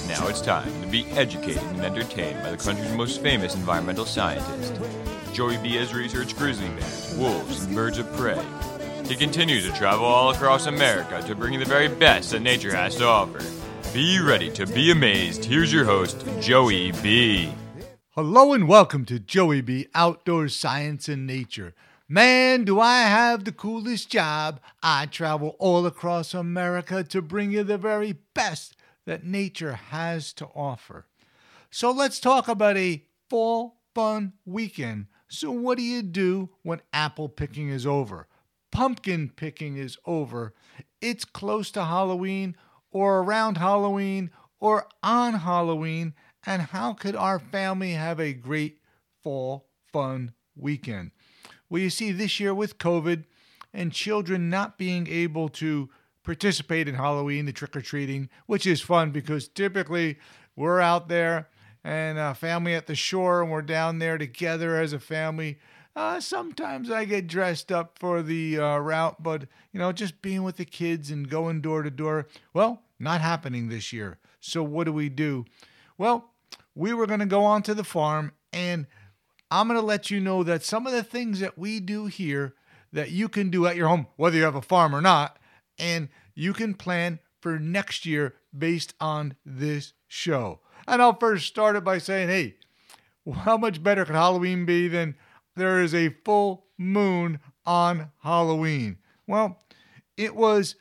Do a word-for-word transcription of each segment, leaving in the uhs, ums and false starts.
Now it's time to be educated and entertained by the country's most famous environmental scientist. Joey B has researched grizzly bears, wolves, and birds of prey. He continues to travel all across America to bring you the very best that nature has to offer. Be ready to be amazed. Here's your host, Joey B. Hello and welcome to Joey B. Outdoors Science and Nature. Man, do I have the coolest job. I travel all across America to bring you the very best that nature has to offer. So let's talk about a fall fun weekend. So what do you do when apple picking is over? Pumpkin picking is over. It's close to Halloween or around Halloween or on Halloween. And how could our family have a great fall fun weekend? Well, you see, this year with COVID and children not being able to participate in Halloween, the trick-or-treating, which is fun because typically we're out there and a family at the shore and we're down there together as a family. Uh, sometimes I get dressed up for the uh, route, but, you know, just being with the kids and going door to door, well, not happening this year. So what do we do? Well, we were going to go onto the farm, and I'm going to let you know that some of the things that we do here that you can do at your home, whether you have a farm or not, and you can plan for next year based on this show. And I'll first start it by saying, hey, how much better could Halloween be than there is a full moon on Halloween? Well, it was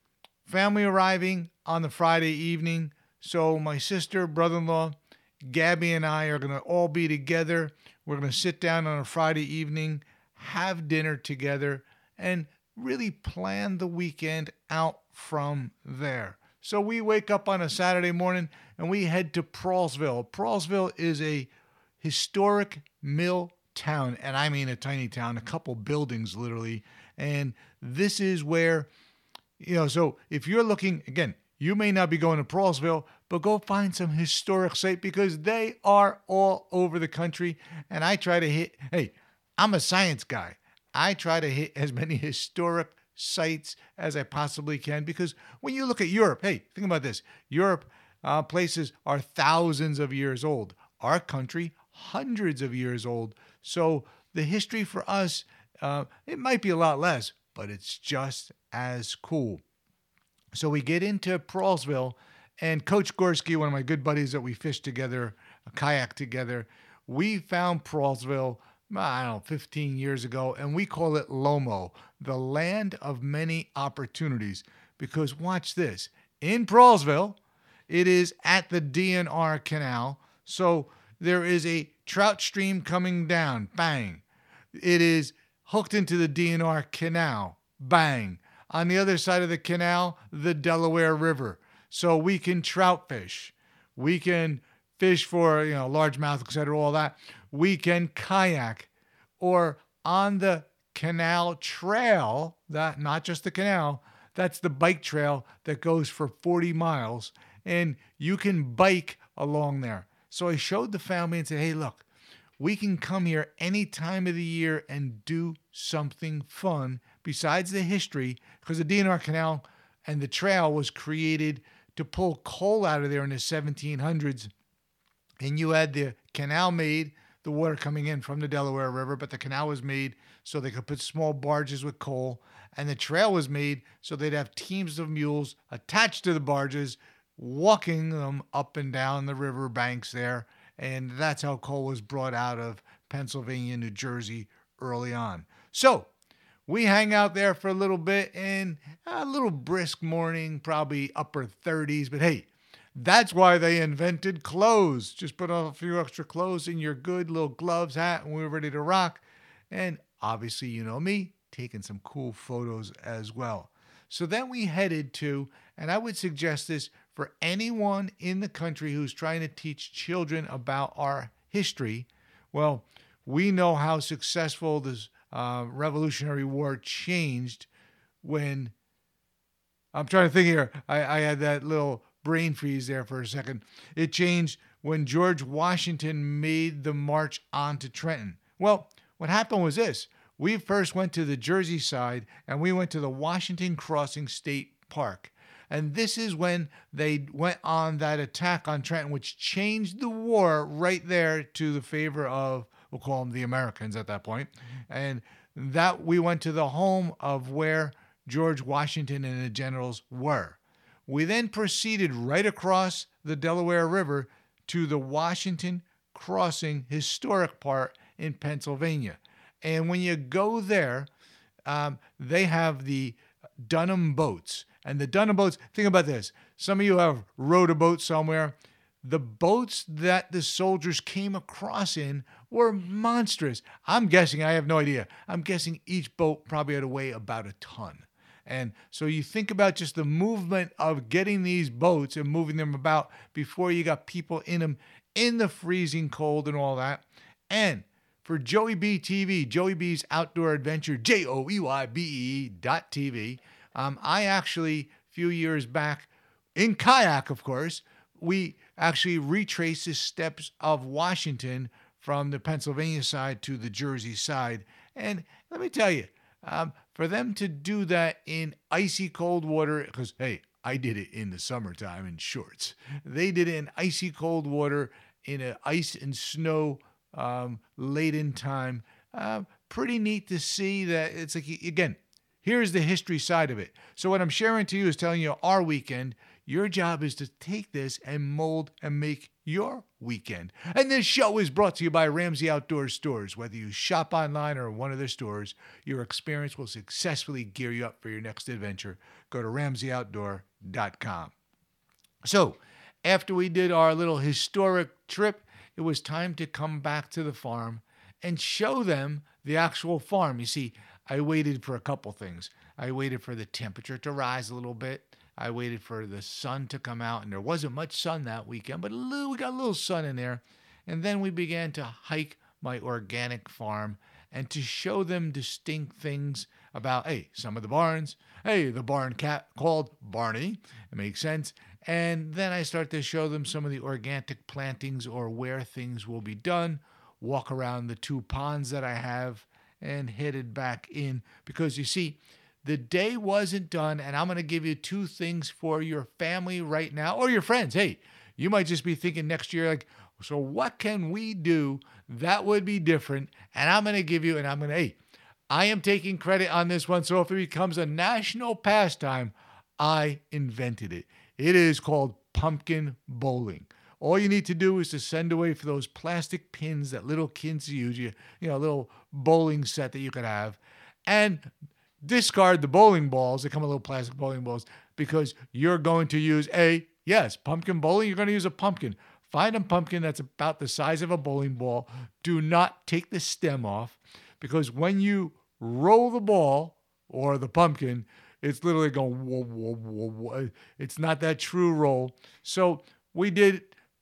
family arriving on the Friday evening, so my sister, brother-in-law, Gabby and I are going to all be together. We're going to sit down on a Friday evening, have dinner together, and really plan the weekend out from there. So we wake up on a Saturday morning and we head to Prallsville. Prallsville is a historic mill town, and I mean a tiny town, a couple buildings literally. And this is where, you know, so if you're looking, again, you may not be going to Prallsville, but go find some historic site because they are all over the country. And I try to hit, hey, I'm a science guy. I try to hit as many historic sites as I possibly can because when you look at Europe, hey, think about this. Europe uh, places are thousands of years old. Our country, hundreds of years old. So the history for us, uh, it might be a lot less, but it's just as cool. So we get into Prallsville, and Coach Gorski, one of my good buddies that we fished together, a kayak together, we found Prallsville, I don't know, fifteen years ago, and we call it Lomo, the land of many opportunities. Because watch this, in Prallsville, it is at the D N R Canal, so there is a trout stream coming down, bang. It is hooked into the D N R Canal, bang. On the other side of the canal, the Delaware River. So we can trout fish. We can fish for, you know, largemouth, et cetera, all that. We can kayak. Or on the canal trail, that not just the canal, that's the bike trail that goes for forty miles. And you can bike along there. So I showed the family and said, hey, look, we can come here any time of the year and do something fun besides the history, because the D N R Canal and the trail was created to pull coal out of there in the seventeen hundreds. And you had the canal made, the water coming in from the Delaware River, but the canal was made so they could put small barges with coal. And the trail was made so they'd have teams of mules attached to the barges, walking them up and down the river banks there. And that's how coal was brought out of Pennsylvania, New Jersey early on. So we hang out there for a little bit and a little brisk morning, probably upper thirties. But hey, that's why they invented clothes. Just put on a few extra clothes in your good little gloves, hat, and we're ready to rock. And obviously, you know me, taking some cool photos as well. So then we headed to, and I would suggest this for anyone in the country who's trying to teach children about our history. Well, we know how successful this uh, Revolutionary War changed when, I'm trying to think here, I, I had that little brain freeze there for a second. It changed when George Washington made the march onto Trenton. Well, what happened was this. We first went to the Jersey side and we went to the Washington Crossing State Park. And this is when they went on that attack on Trenton, which changed the war right there to the favor of, we'll call them the Americans at that point. And that we went to the home of where George Washington and the generals were. We then proceeded right across the Delaware River to the Washington Crossing historic part in Pennsylvania. And when you go there, um, they have the Dunham boats. And the Dunham boats, think about this. Some of you have rowed a boat somewhere. The boats that the soldiers came across in were monstrous. I'm guessing, I have no idea. I'm guessing each boat probably had to weigh about a ton. And so you think about just the movement of getting these boats and moving them about before you got people in them in the freezing cold and all that. And for Joey B T V, Joey B's Outdoor Adventure, J O E Y B E dot T V, um, I actually, a few years back, in kayak, of course, we actually retraced the steps of Washington from the Pennsylvania side to the Jersey side. And let me tell you, um, for them to do that in icy cold water, because, hey, I did it in the summertime in shorts. They did it in icy cold water in an ice and snow um, laden time. Uh, pretty neat to see that. It's like, again, here's the history side of it. So what I'm sharing to you is telling you our weekend. Your job is to take this and mold and make your weekend. And this show is brought to you by Ramsey Outdoor Stores. Whether you shop online or in one of their stores, your experience will successfully gear you up for your next adventure. Go to ramsey outdoor dot com. So, after we did our little historic trip, it was time to come back to the farm and show them the actual farm. You see, I waited for a couple things. I waited for the temperature to rise a little bit. I waited for the sun to come out, and there wasn't much sun that weekend, but a little, we got a little sun in there. And then we began to hike my organic farm and to show them distinct things about, hey, some of the barns. Hey, the barn cat called Barney. It makes sense. And then I start to show them some of the organic plantings or where things will be done, walk around the two ponds that I have, and headed back in. Because you see, the day wasn't done, and I'm going to give you two things for your family right now, or your friends. Hey, you might just be thinking next year, like, so what can we do that would be different? And I'm going to give you, and I'm going to, hey, I am taking credit on this one, so if it becomes a national pastime, I invented it. It is called pumpkin bowling. All you need to do is to send away for those plastic pins that little kids use, you, you know, a little bowling set that you could have, and discard the bowling balls. They come in little plastic bowling balls because you're going to use a, yes, pumpkin bowling. You're going to use a pumpkin. Find a pumpkin that's about the size of a bowling ball. Do not take the stem off because when you roll the ball or the pumpkin, it's literally going whoa, whoa, whoa, whoa. It's not that true roll. So we did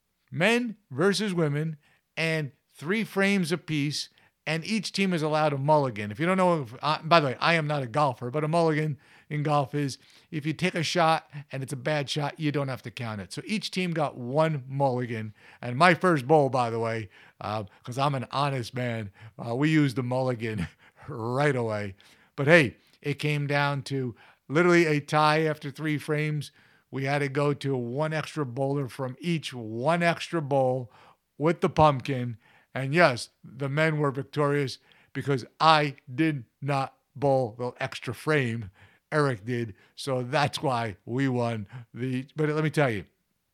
men versus women and three frames apiece. And each team is allowed a mulligan. If you don't know, if, uh, by the way, I am not a golfer, but a mulligan in golf is if you take a shot and it's a bad shot, you don't have to count it. So each team got one mulligan. And my first bowl, by the way, because uh, I'm an honest man, uh, we used the mulligan right away. But hey, it came down to literally a tie after three frames. We had to go to one extra bowler from each one extra bowl with the pumpkin. And yes, the men were victorious because I did not bowl the extra frame. Eric did. So that's why we won the, but let me tell you,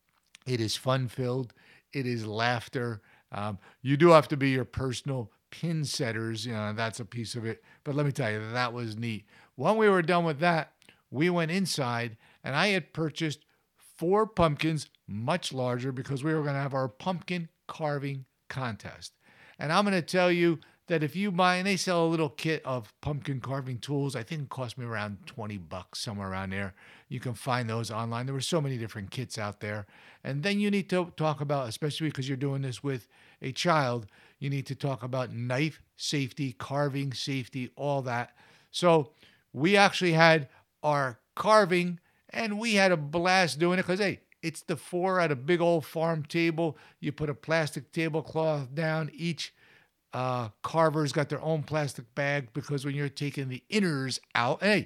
it is fun-filled. It is laughter. Um, you do have to be your personal pin setters. You know, that's a piece of it. But let me tell you, that was neat. When we were done with that, we went inside and I had purchased four pumpkins, much larger, because we were going to have our pumpkin carving contest. And I'm going to tell you that if you buy, and they sell a little kit of pumpkin carving tools, I think it cost me around twenty bucks, somewhere around there. You can find those online. There were so many different kits out there. And then you need to talk about, especially because you're doing this with a child, you need to talk about knife safety, carving safety, all that. So we actually had our carving, and we had a blast doing it because, hey, it's the four at a big old farm table. You put a plastic tablecloth down. Each uh, carver's got their own plastic bag because when you're taking the inners out, hey,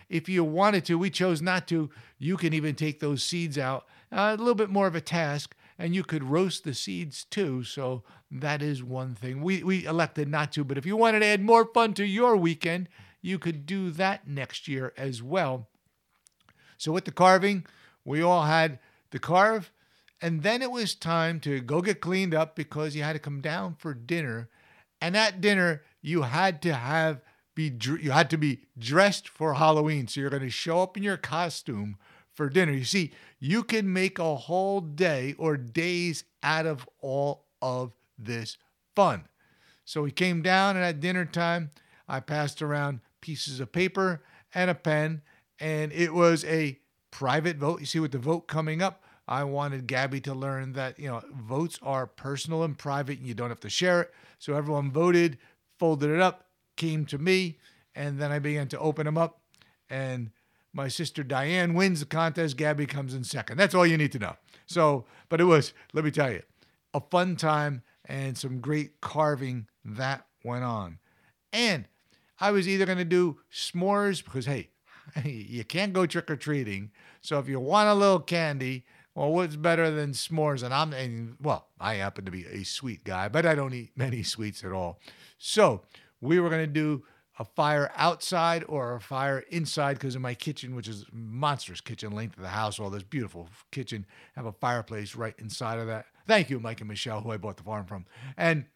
if you wanted to, we chose not to. You can even take those seeds out. Uh, a little bit more of a task, and you could roast the seeds too. So that is one thing. We, we elected not to, but if you wanted to add more fun to your weekend, you could do that next year as well. So with the carving, we all had to carve, and then it was time to go get cleaned up because you had to come down for dinner. And at dinner, you had to have be you had to be dressed for Halloween. So you're going to show up in your costume for dinner. You see, you can make a whole day or days out of all of this fun. So we came down, and at dinner time, I passed around pieces of paper and a pen, and it was a private vote. You see, with the vote coming up, I wanted Gabby to learn that, you know, votes are personal and private, and you don't have to share it. So everyone voted, folded it up, came to me, and then I began to open them up, and my sister Diane wins the contest. Gabby comes in second. That's all you need to know. So, but it was, let me tell you, a fun time and some great carving that went on. And I was either going to do s'mores because, hey, you can't go trick-or-treating. So if you want a little candy, well, what's better than s'mores? And I'm, and, well, I happen to be a sweet guy, but I don't eat many sweets at all. So we were going to do a fire outside or a fire inside because in my kitchen, which is a monstrous kitchen length of the house, all this beautiful kitchen, have a fireplace right inside of that. Thank you, Mike and Michelle, who I bought the farm from. And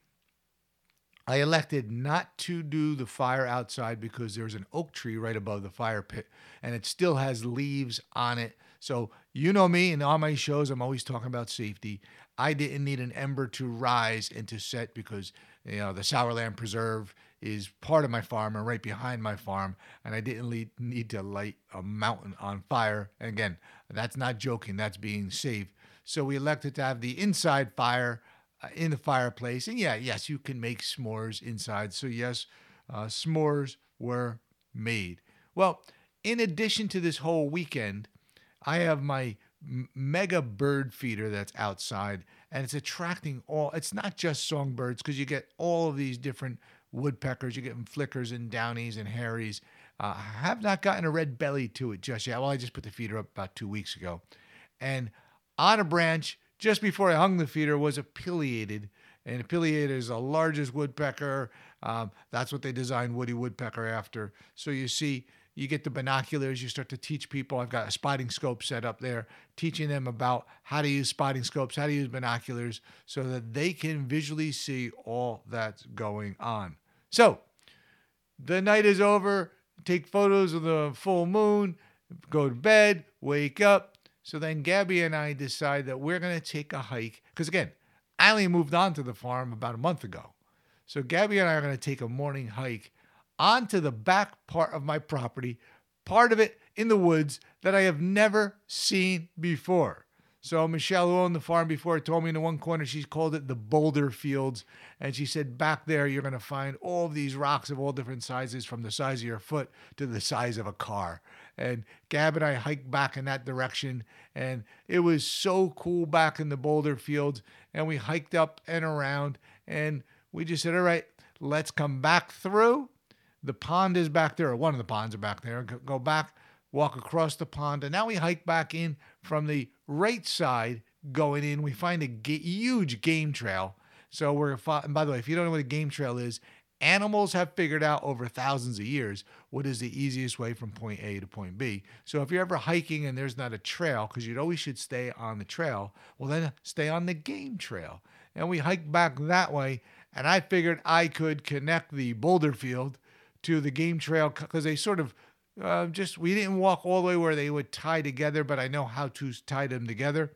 I elected not to do the fire outside because there's an oak tree right above the fire pit, and it still has leaves on it. So you know me, and on my shows, I'm always talking about safety. I didn't need an ember to rise and to set because, you know, the Sourland Preserve is part of my farm and right behind my farm, and I didn't need, need to light a mountain on fire. And again, that's not joking. That's being safe. So we elected to have the inside fire uh, in the fireplace. And yeah, yes, you can make s'mores inside. So yes, uh, s'mores were made. Well, in addition to this whole weekend, I have my m- mega bird feeder that's outside, and it's attracting all, it's not just songbirds because you get all of these different woodpeckers. You're getting flickers and downies and harries. Uh, I have not gotten a red belly to it just yet. Well, I just put the feeder up about two weeks ago. And on a branch, just before I hung the feeder, was a pileated. And a pileated is the largest woodpecker. Um, that's what they designed Woody Woodpecker after. So you see, you get the binoculars, you start to teach people. I've got a spotting scope set up there, teaching them about how to use spotting scopes, how to use binoculars, so that they can visually see all that's going on. So the night is over, take photos of the full moon, go to bed, wake up. So then Gabby and I decide that we're going to take a hike. Because again, I only moved on to the farm about a month ago. So Gabby and I are going to take a morning hike onto the back part of my property, part of it in the woods that I have never seen before. So Michelle, who owned the farm before, told me in the one corner, she called it the Boulder Fields. And she said, back there, you're going to find all of these rocks of all different sizes, from the size of your foot to the size of a car. And Gab and I hiked back in that direction. And it was so cool back in the Boulder Fields. And we hiked up and around. And we just said, all right, let's come back through. The pond is back there, or one of the ponds are back there. Go back, walk across the pond, and now we hike back in from the right side going in. We find a ga- huge game trail. So we're, and by the way, if you don't know what a game trail is, animals have figured out over thousands of years what is the easiest way from point A to point B. So if you're ever hiking and there's not a trail, because you always should stay on the trail, well then stay on the game trail. And we hiked back that way, and I figured I could connect the Boulder Field to the game trail because they sort of uh, just, we didn't walk all the way where they would tie together, but I know how to tie them together.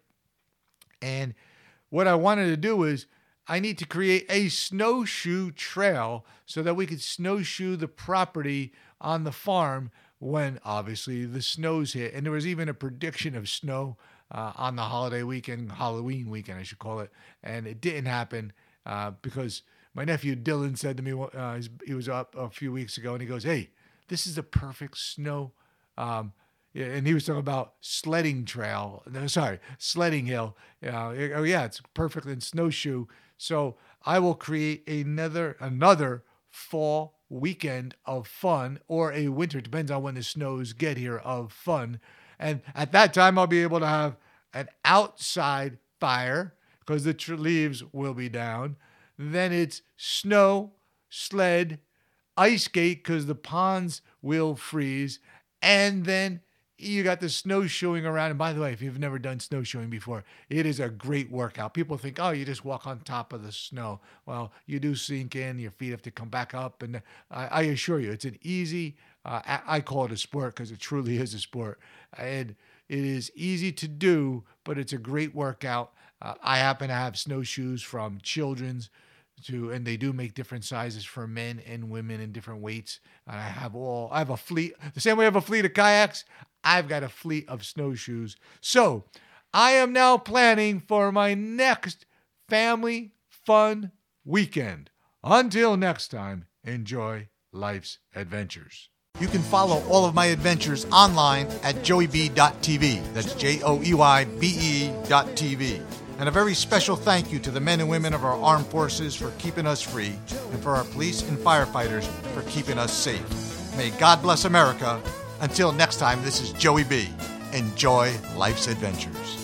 And what I wanted to do is I need to create a snowshoe trail so that we could snowshoe the property on the farm when obviously the snows hit. And there was even a prediction of snow uh, on the holiday weekend, Halloween weekend, I should call it. And it didn't happen uh, because my nephew Dylan said to me, uh, he was up a few weeks ago, and he goes, hey, this is the perfect snow. Um, yeah, and he was talking about sledding trail. No, sorry, sledding hill. Uh, oh, yeah, it's perfect in snowshoe. So I will create another another fall weekend of fun, or a winter, depends on when the snows get here, of fun. And at that time, I'll be able to have an outside fire because the tr- leaves will be down. Then it's snow, sled, ice skate because the ponds will freeze. And then you got the snowshoeing around. And by the way, if you've never done snowshoeing before, it is a great workout. People think, oh, you just walk on top of the snow. Well, you do sink in, your feet have to come back up. And I, I assure you, it's an easy, uh, I call it a sport because it truly is a sport. And it is easy to do, but it's a great workout. Uh, I happen to have snowshoes from Children's, to, and they do make different sizes for men and women in different weights. And I have all, I have a fleet, the same way I have a fleet of kayaks, I've got a fleet of snowshoes. So I am now planning for my next family fun weekend. Until next time, enjoy life's adventures. You can follow all of my adventures online at joey b dot t v. That's J O E Y B E dot T V. And a very special thank you to the men and women of our armed forces for keeping us free, and for our police and firefighters for keeping us safe. May God bless America. Until next time, this is Joey B. Enjoy life's adventures.